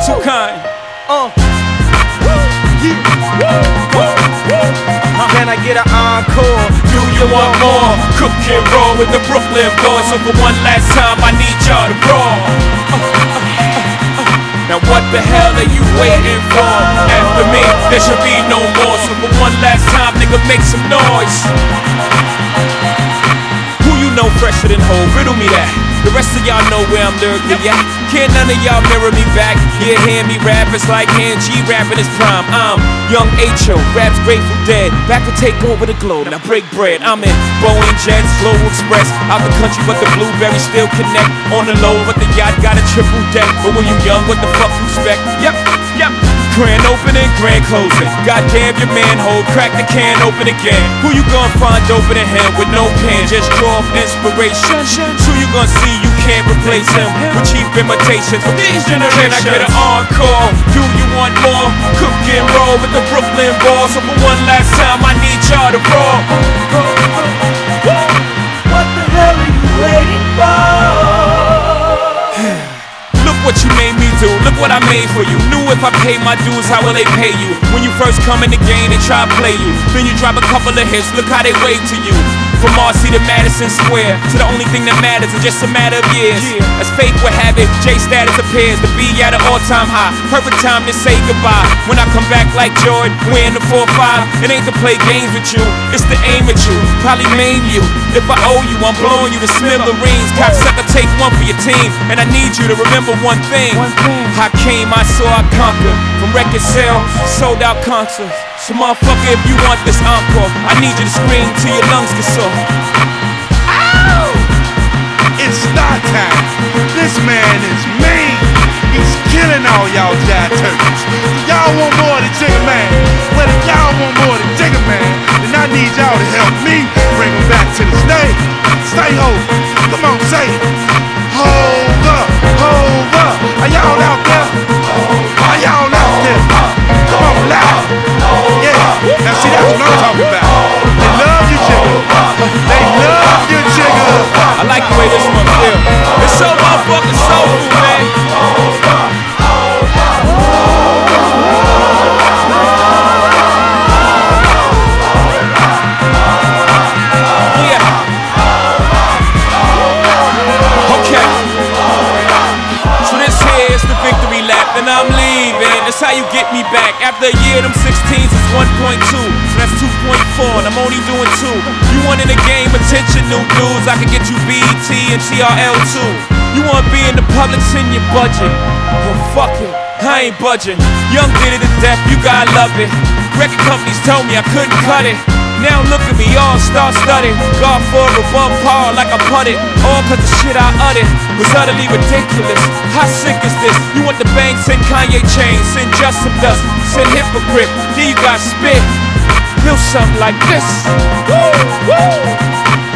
too kind. Can I get an encore? Do you want more? Cook and roll with the Brooklyn boys. So for one last time, I need y'all to roll. Now what the hell are you waiting for? After me, there should be no more. So for one last time, nigga, make some noise. Who you know fresher than Ho? Riddle me that. The rest of y'all know where I'm lyrically at. Can't none of y'all mirror me back. Yeah, hear me rap, it's like hand G rapping his prime. I'm Young H.O., raps Grateful Dead. Back to take over the globe, now break bread. I'm in Boeing Jets, Global Express. Out the country, but the blueberries still connect. On the low, but the yacht got a triple deck. But when you young, what the fuck you expect? Yep. Grand opening, grand closing. Goddamn your manhole, crack the can open again. Who you gonna find open in him with no pen? Just draw up inspiration. Who you gonna see you can't replace him with cheap imitations from these generations? Can I get an encore? Do you want more? Cook and roll with the Brooklyn boys. So for one last time, I need y'all to roll. What the hell are you waiting for? What you made me do, look what I made for you. Knew if I paid my dues, how will they pay you? When you first come in the game, they try to play you. Then you drop a couple of hits, look how they wave to you. From Marcy to Madison Square, to the only thing that matters is just a matter of years. As fate would have it, J status appears to be at an all-time high. Perfect time to say goodbye. When I come back like Jordan, wearing the 4-5, it ain't to play games with you, it's to aim at you, probably maim you. If I owe you, I'm blowing you to smithereens. Cocksucker, take one for your team, and I need you to remember one thing. I came, I saw, I conquered. From record sale, sold out concerts. So motherfucker, if you want this encore, I need you to scream till your lungs get sore. Ow! It's start time. This man is mean. He's killing all y'all jive turkeys. Y'all want more than Jigga Man? Well, if y'all want more than Jigga Man, then I need y'all to help me bring him back to the stage. Say ho. Come on, say it. Hold up, hold up. Are y'all out there? Are y'all out there? Come on, loud. Yeah, now see, that's what I'm talking about. They love you, Jigga. They love you, Jigga. I like the way this one feels. It's so motherfucking soulful, man. And I'm leaving, that's how you get me back. After a year, them 16s is 1.2, so that's 2.4, and I'm only doing 2. You want in the game, attention, new dudes, I can get you BET and TRL too. You want to be in the public, send your budget. Well, fuck it, I ain't budging. Young did it to death, you gotta love it. Record companies told me I couldn't cut it. Now look at me, all star-studded. God for above par like I putted. All cause the shit I uttered was utterly ridiculous. How sick is this? You want the bang, send Kanye chains, send Justin Dust, send Hypocrite. Then you got spit. Feel something like this. Woo, woo.